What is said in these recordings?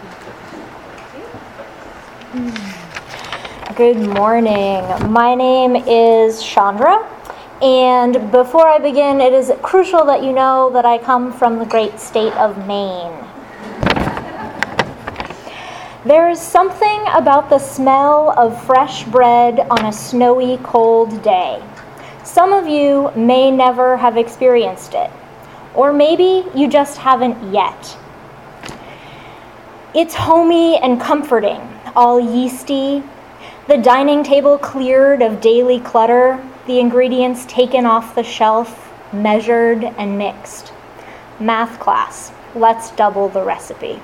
Good morning. My name is Chandra, and before I begin, it is crucial that you know that I come from the great state of Maine. There is something about the smell of fresh bread on a snowy, cold day. Some of you may never have experienced it, or maybe you just haven't yet. It's homey and comforting, all yeasty, the dining table cleared of daily clutter, the ingredients taken off the shelf, measured and mixed. Math class, let's double the recipe.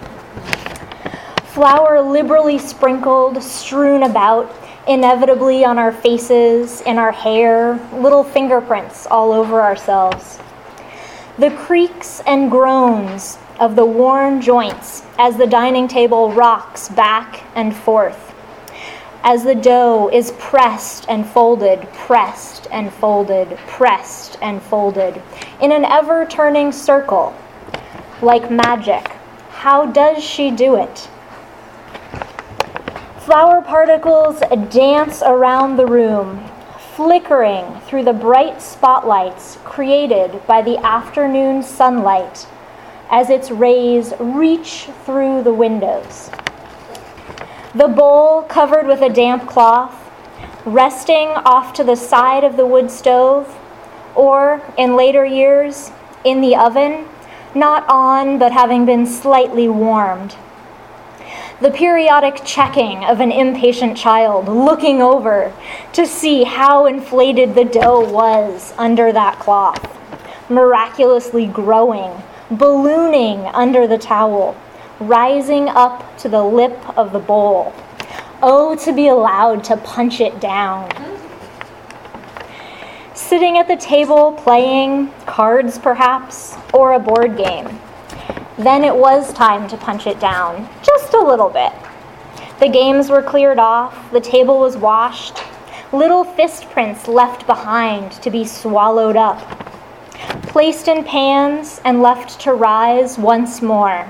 Flour liberally sprinkled, strewn about, inevitably on our faces, in our hair, little fingerprints all over ourselves. The creaks and groans of the worn joints as the dining table rocks back and forth, as the dough is pressed and folded, pressed and folded, pressed and folded, in an ever-turning circle, like magic. How does she do it? Flour particles dance around the room, flickering through the bright spotlights created by the afternoon sunlight as its rays reach through the windows. The bowl covered with a damp cloth, resting off to the side of the wood stove, or, in later years, in the oven, not on but having been slightly warmed. The periodic checking of an impatient child looking over to see how inflated the dough was under that cloth, miraculously growing, ballooning under the towel, rising up to the lip of the bowl. Oh, to be allowed to punch it down. Sitting at the table playing cards perhaps, or a board game. Then it was time to punch it down, just a little bit. The games were cleared off, the table was washed, little fist prints left behind to be swallowed up, placed in pans and left to rise once more.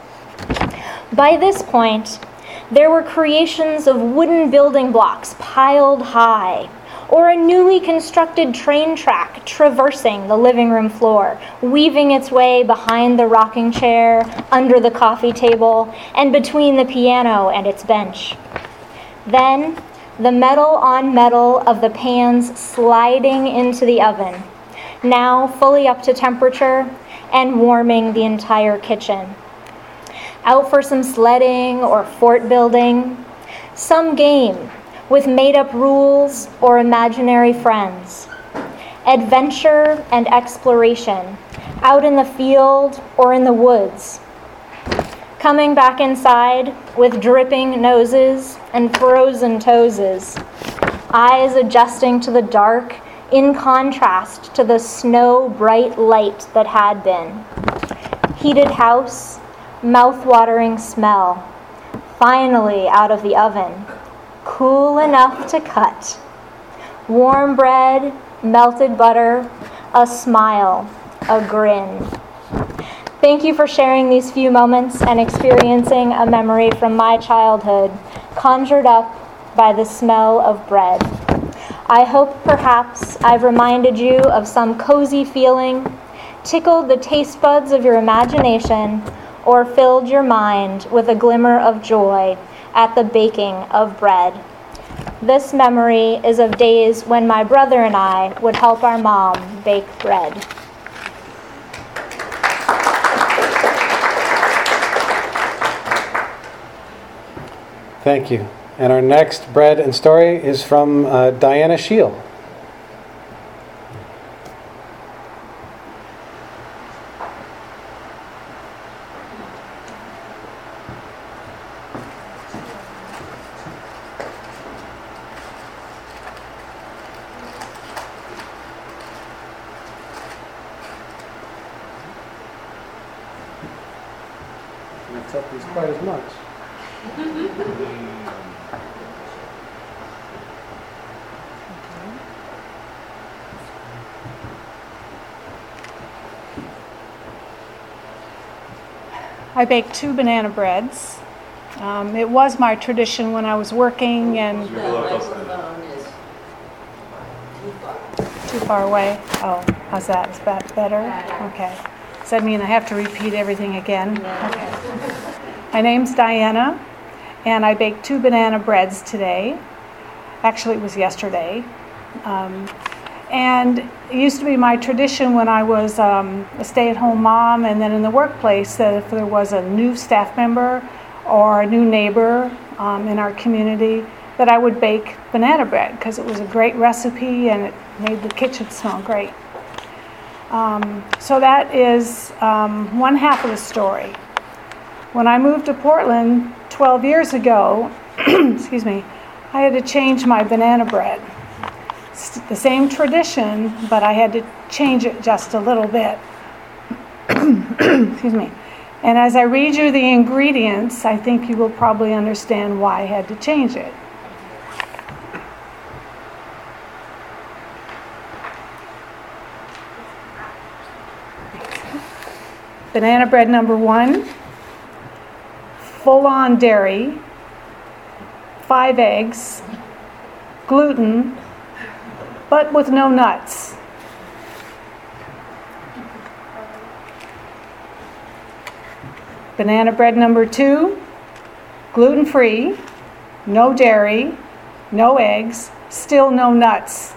By this point, there were creations of wooden building blocks piled high, or a newly constructed train track traversing the living room floor, weaving its way behind the rocking chair, under the coffee table, and between the piano and its bench. Then, the metal on metal of the pans sliding into the oven, now fully up to temperature and warming the entire kitchen. Out for some sledding or fort building, some game with made-up rules or imaginary friends. Adventure and exploration, out in the field or in the woods. Coming back inside with dripping noses and frozen toeses, eyes adjusting to the dark in contrast to the snow-bright light that had been. Heated house, mouth-watering smell, finally out of the oven, cool enough to cut. Warm bread, melted butter, a smile, a grin. Thank you for sharing these few moments and experiencing a memory from my childhood, conjured up by the smell of bread. I hope perhaps I've reminded you of some cozy feeling, tickled the taste buds of your imagination, or filled your mind with a glimmer of joy at the baking of bread. This memory is of days when my brother and I would help our mom bake bread. Thank you. And our next bread and story is from Diana Scheel. Let's hope it's quite as much. I baked 2 banana breads. It was my tradition when I was working and The microphone is too far away. Oh, how's that? Is that better? Okay. Does that mean I have to repeat everything again? Okay. My name's Diana, and I baked 2 banana breads today. Actually, it was yesterday. And it used to be my tradition when I was a stay-at-home mom and then in the workplace that if there was a new staff member or a new neighbor in our community, that I would bake banana bread because it was a great recipe and it made the kitchen smell great. So that is one half of the story. When I moved to Portland 12 years ago, excuse me, I had to change my banana bread. It's the same tradition, but I had to change it just a little bit. Excuse me. And as I read you the ingredients, I think you will probably understand why I had to change it. Banana bread number 1, full-on dairy, 5 eggs, gluten, but with no nuts. Banana bread number 2, gluten-free, no dairy, no eggs, still no nuts.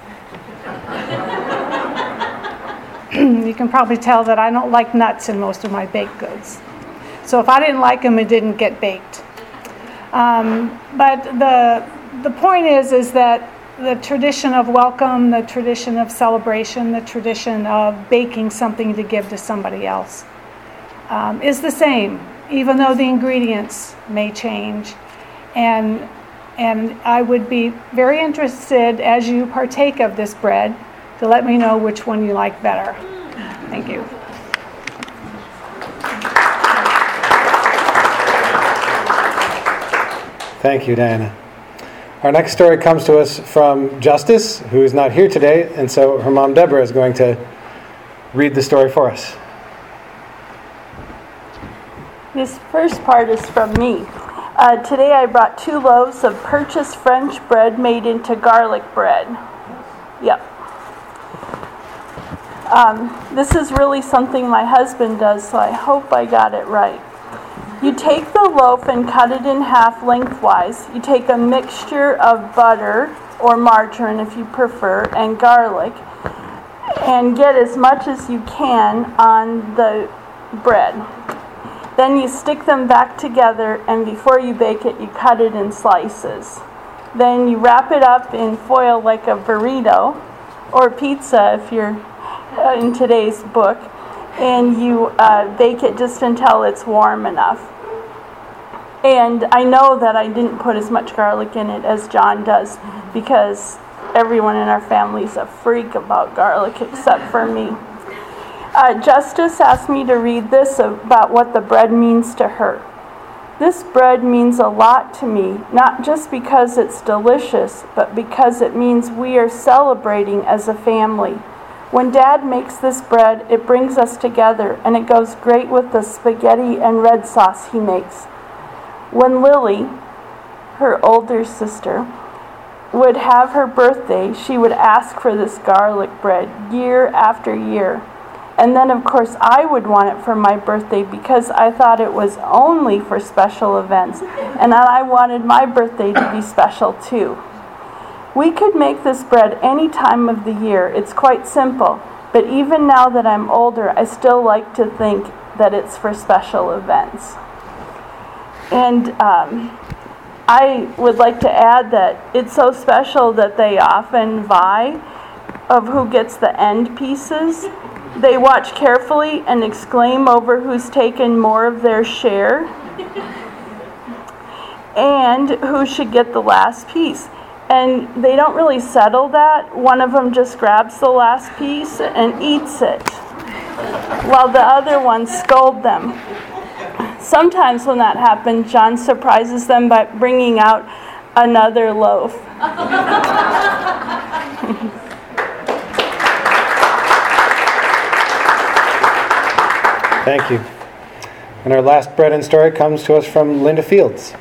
You can probably tell that I don't like nuts in most of my baked goods. So if I didn't like them, it didn't get baked. But the point is that the tradition of welcome, the tradition of celebration, the tradition of baking something to give to somebody else is the same, even though the ingredients may change. And I would be very interested as you partake of this bread to let me know which one you like better. Thank you. Thank you, Diana. Our next story comes to us from Justice, who is not here today, and so her mom, Deborah, is going to read the story for us. This first part is from me. Today I brought 2 loaves of purchased French bread made into garlic bread. Yep. This is really something my husband does, so I hope I got it right. You take the loaf and cut it in half lengthwise. You take a mixture of butter, or margarine if you prefer, and garlic, and get as much as you can on the bread. Then you stick them back together, and before you bake it, you cut it in slices. Then you wrap it up in foil like a burrito, or pizza if you're in today's book, and you bake it just until it's warm enough. And I know that I didn't put as much garlic in it as John does, because everyone in our family is a freak about garlic except for me. Justice asked me to read this about what the bread means to her. This bread means a lot to me, not just because it's delicious, but because it means we are celebrating as a family. When Dad makes this bread, it brings us together, and it goes great with the spaghetti and red sauce he makes. When Lily, her older sister, would have her birthday, she would ask for this garlic bread year after year. And then, of course, I would want it for my birthday because I thought it was only for special events, and I wanted my birthday to be special too. We could make this bread any time of the year. It's quite simple, but even now that I'm older, I still like to think that it's for special events. And I would like to add that it's so special that they often vie of who gets the end pieces. They watch carefully and exclaim over who's taken more of their share and who should get the last piece. And they don't really settle that. One of them just grabs the last piece and eats it, while the other ones scold them. Sometimes when that happens, John surprises them by bringing out another loaf. Thank you. And our last bread and story comes to us from Linda Fields.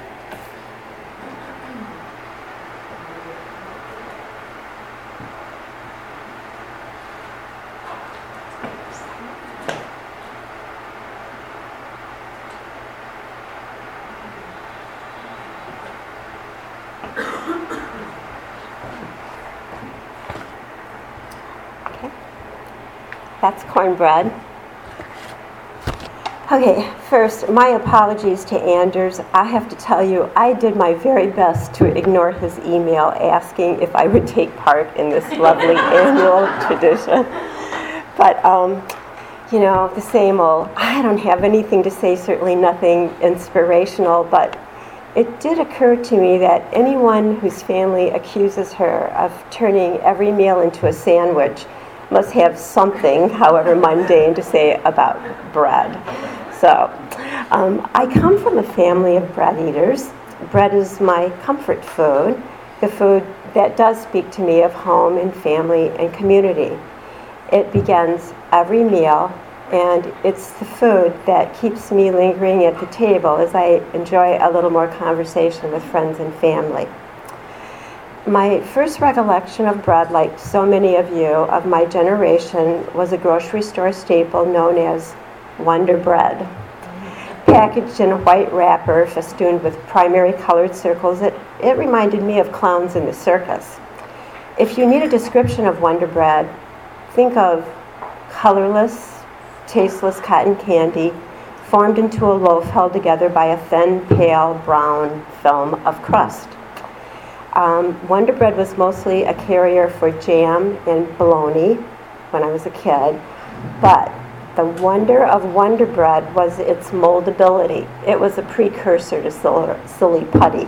That's cornbread. Okay, first, my apologies to Anders. I have to tell you, I did my very best to ignore his email asking if I would take part in this lovely annual tradition. But, the same old, I don't have anything to say, certainly nothing inspirational, but it did occur to me that anyone whose family accuses her of turning every meal into a sandwich must have something, however mundane, to say about bread. So, I come from a family of bread eaters. Bread is my comfort food, the food that does speak to me of home and family and community. It begins every meal, and it's the food that keeps me lingering at the table as I enjoy a little more conversation with friends and family. My first recollection of bread, like so many of you of my generation, was a grocery store staple known as Wonder Bread. Packaged in a white wrapper festooned with primary colored circles, it reminded me of clowns in the circus. If you need a description of Wonder Bread, think of colorless, tasteless cotton candy formed into a loaf held together by a thin, pale brown film of crust. Wonder Bread was mostly a carrier for jam and bologna when I was a kid, but the wonder of Wonder Bread was its moldability. It was a precursor to silly putty.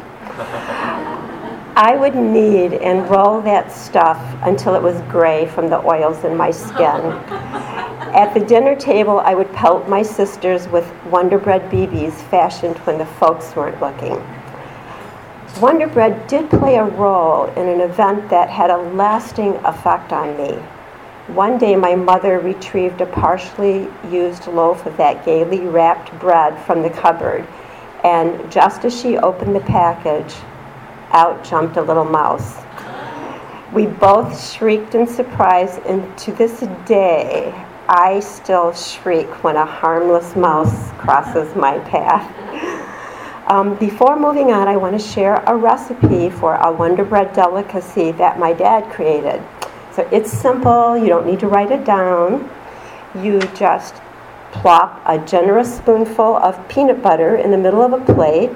I would knead and roll that stuff until it was gray from the oils in my skin. At the dinner table, I would pelt my sisters with Wonder Bread BBs fashioned when the folks weren't looking. Wonder Bread did play a role in an event that had a lasting effect on me. One day, my mother retrieved a partially used loaf of that gaily wrapped bread from the cupboard, and just as she opened the package, out jumped a little mouse. We both shrieked in surprise, and to this day, I still shriek when a harmless mouse crosses my path. Before moving on, I want to share a recipe for a Wonder Bread delicacy that my dad created. So it's simple, you don't need to write it down. You just plop a generous spoonful of peanut butter in the middle of a plate,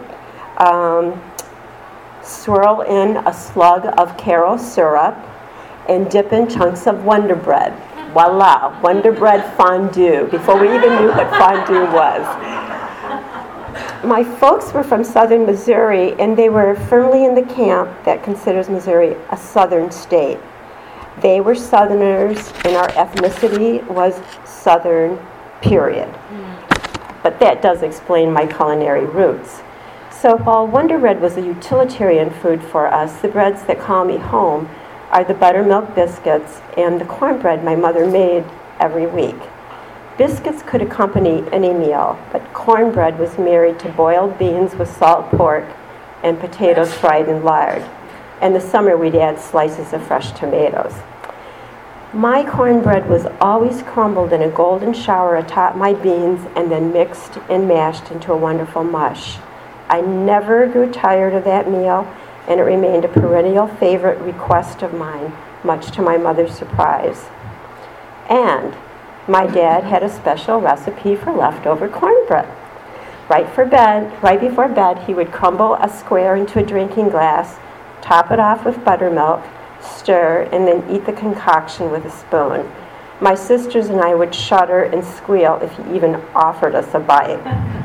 swirl in a slug of Karo syrup, and dip in chunks of Wonder Bread. Voila, Wonder Bread fondue, before we even knew what fondue was. My folks were from southern Missouri, and they were firmly in the camp that considers Missouri a southern state. They were Southerners, and our ethnicity was Southern, period. But that does explain my culinary roots. So while Wonder Bread was a utilitarian food for us, the breads that call me home are the buttermilk biscuits and the cornbread my mother made every week. Biscuits could accompany any meal, but cornbread was married to boiled beans with salt pork and potatoes fried in lard. In the summer, we'd add slices of fresh tomatoes. My cornbread was always crumbled in a golden shower atop my beans and then mixed and mashed into a wonderful mush. I never grew tired of that meal, and it remained a perennial favorite request of mine, much to my mother's surprise. And my dad had a special recipe for leftover cornbread. Right before bed, he would crumble a square into a drinking glass, top it off with buttermilk, stir, and then eat the concoction with a spoon. My sisters and I would shudder and squeal if he even offered us a bite.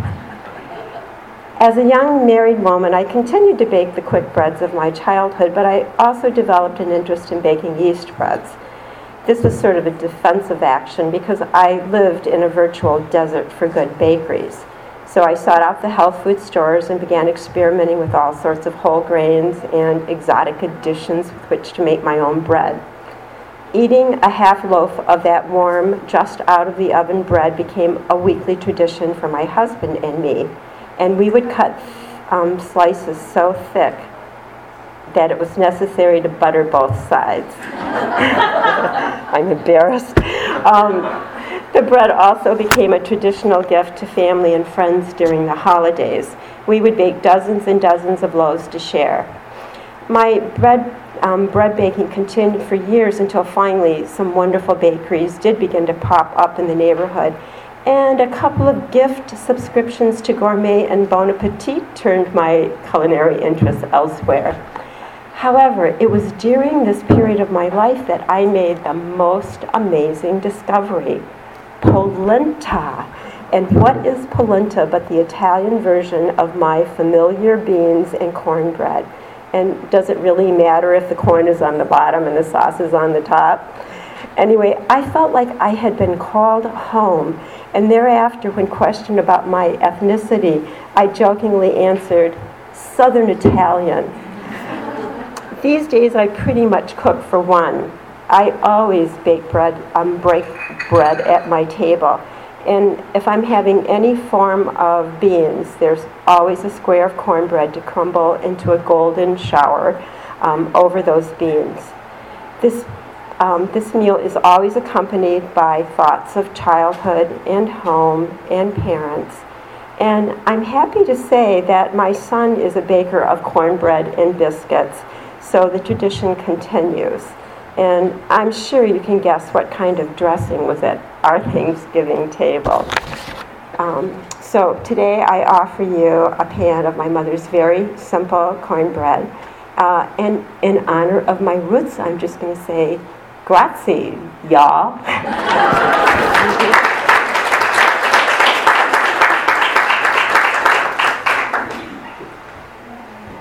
As a young married woman, I continued to bake the quick breads of my childhood, but I also developed an interest in baking yeast breads. This was sort of a defensive action because I lived in a virtual desert for good bakeries. So I sought out the health food stores and began experimenting with all sorts of whole grains and exotic additions with which to make my own bread. Eating a half loaf of that warm, just out of the oven bread became a weekly tradition for my husband and me. And we would cut slices so thick that it was necessary to butter both sides. I'm embarrassed. The bread also became a traditional gift to family and friends during the holidays. We would bake dozens and dozens of loaves to share. My bread baking continued for years until finally some wonderful bakeries did begin to pop up in the neighborhood. And a couple of gift subscriptions to Gourmet and Bon Appetit turned my culinary interests elsewhere. However, it was during this period of my life that I made the most amazing discovery: polenta. And what is polenta but the Italian version of my familiar beans and cornbread? And does it really matter if the corn is on the bottom and the sauce is on the top? Anyway, I felt like I had been called home, and thereafter, when questioned about my ethnicity, I jokingly answered, Southern Italian. These days, I pretty much cook for one. I always break bread at my table. And if I'm having any form of beans, there's always a square of cornbread to crumble into a golden shower over those beans. This meal is always accompanied by thoughts of childhood and home and parents. And I'm happy to say that my son is a baker of cornbread and biscuits, so the tradition continues. And I'm sure you can guess what kind of dressing was at our Thanksgiving table. So today I offer you a pan of my mother's very simple cornbread. And in honor of my roots, I'm just going to say, grazie, y'all.